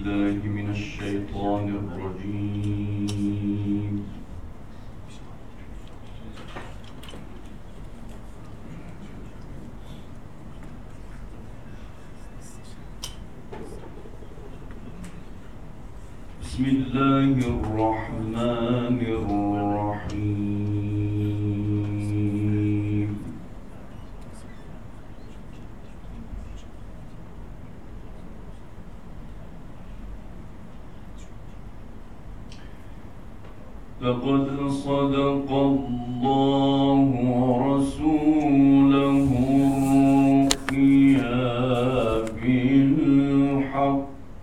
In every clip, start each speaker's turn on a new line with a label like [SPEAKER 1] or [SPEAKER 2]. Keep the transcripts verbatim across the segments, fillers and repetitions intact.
[SPEAKER 1] بالله من الشيطان الرجيم. بسم الله الرحمن الرحيم. لقد صدق الله رسوله الرؤيا بالحق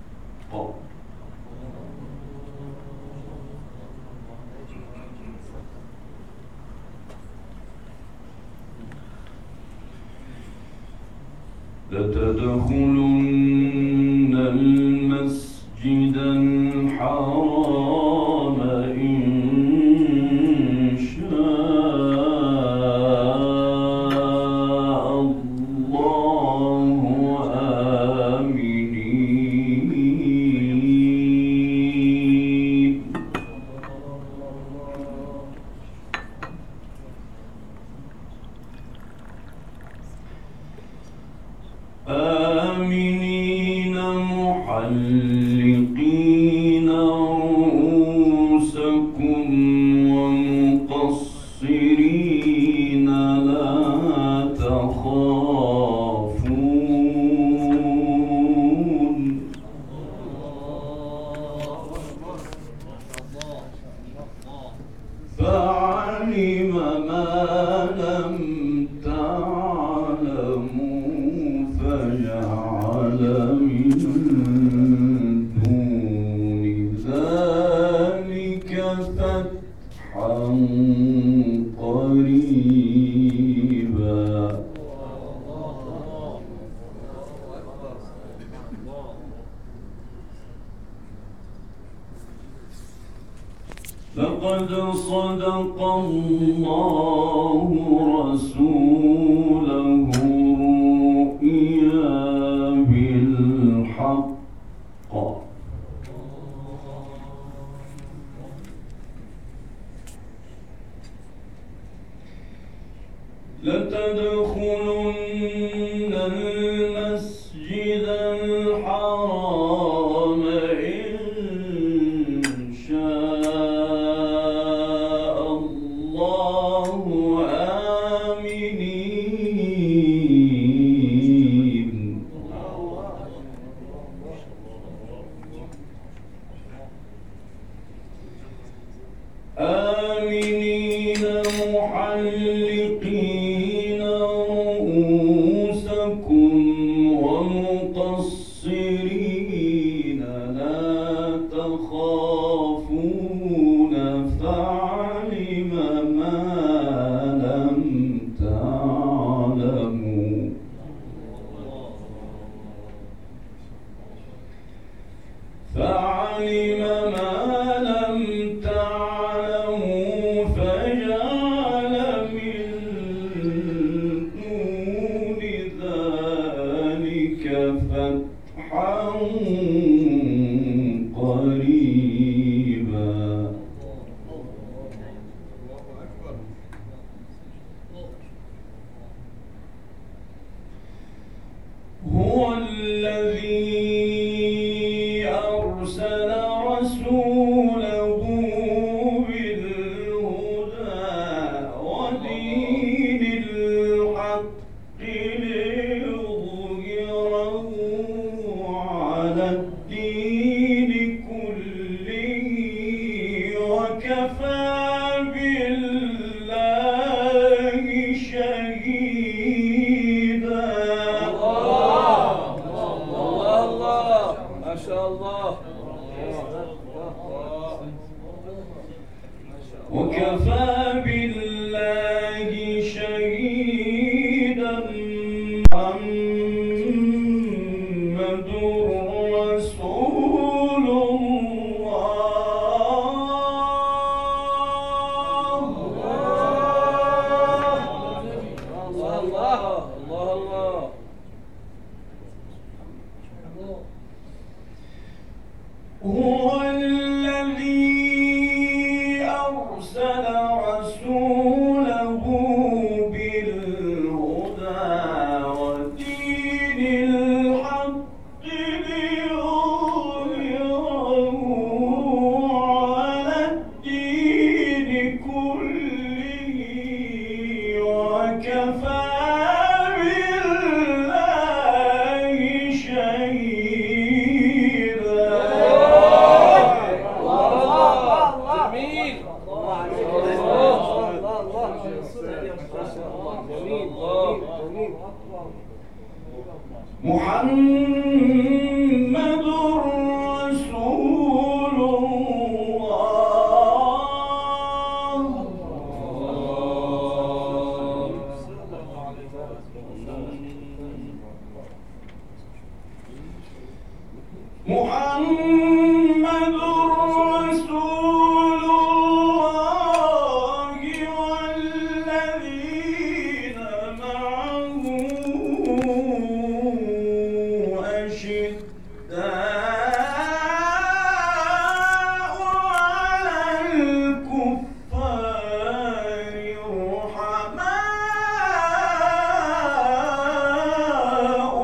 [SPEAKER 1] لتدخلن المسجد الحرام إن شاء الله آمنين. آمنين محلقين رؤوسكم ومقصرين لا تخافون. فعلم ما لم تعلموا فجعل من دون ذلك فتحا قريبا. لقد صدق الله رسوله الرؤيا بالحق لتدخلن المسجد الحرام إن شاء الله آمنين. آمنين محلقين رؤوسكم ومقصرين لا تخافون. فعلم ما لم تعلموا فعلم ما لم تعلموا فجعل من دون ذلك فتحا قريبا. هو الذي أرسل رسوله بالهدى ودين الحق ليظهره محمد رسول الله. محمد رسول الله والذين معه أشداء على الكفار رحماء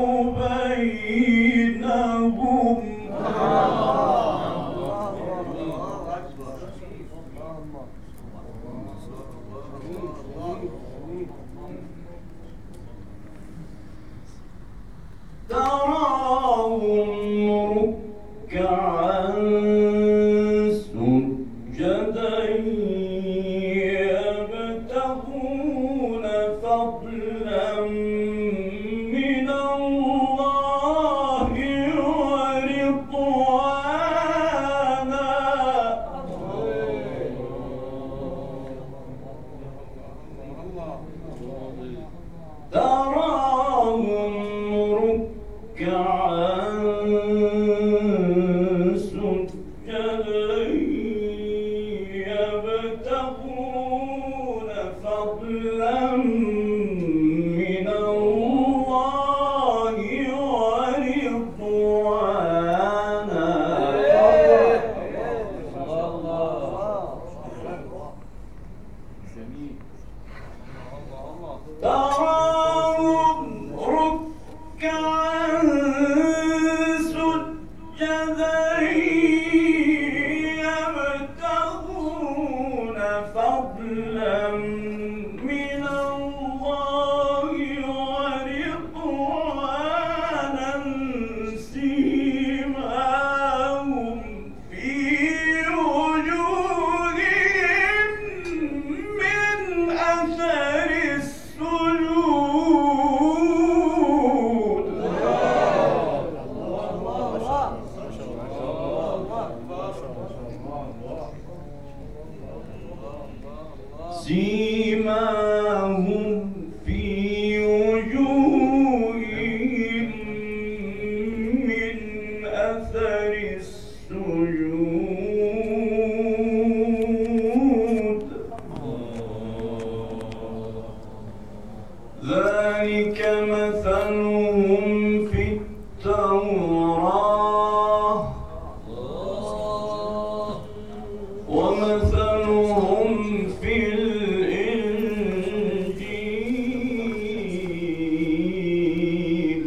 [SPEAKER 1] بينهم. تراهم ركعا سجدا يبتغون فضلا من الله ورضوانا. تراهم ركعا سجدا يبتغون فضلا من الله ورضوانا. تراهم ركعا سجدا يبتغون فضلا من الله ورضوانا. سيماهم في وجوههم من أثر السجود. سيماهم في وجوههم من أثر السجود. ذلك مثلهم في التوراة ومثلهم في الإنجيل.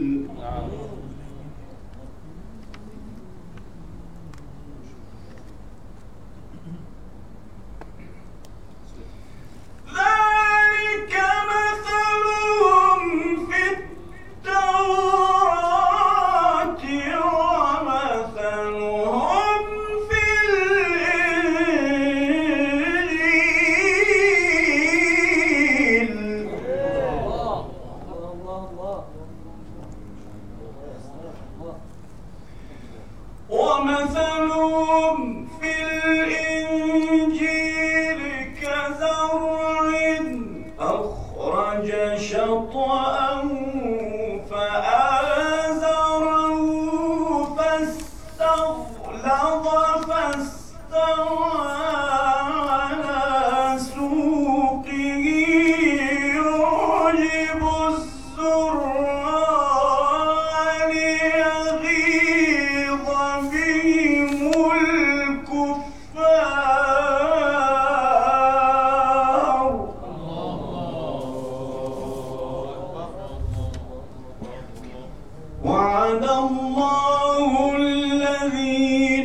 [SPEAKER 1] ذلك مثلهم في التوراة ومثلهم في الإنجيل. ومثلهم في الإنجيل كزرع أخرج شطأه فآزره فاستغلظ فاستوى على سوقه يعجب الزراع ليغيظ بهم الكفار. وعد الله الذين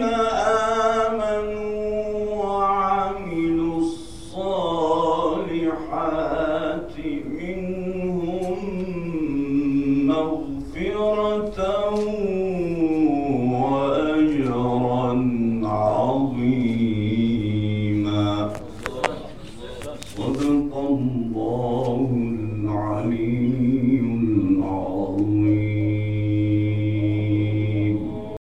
[SPEAKER 1] آمنوا وعملوا الصالحات منهم مغفرة وأجرا عظيما.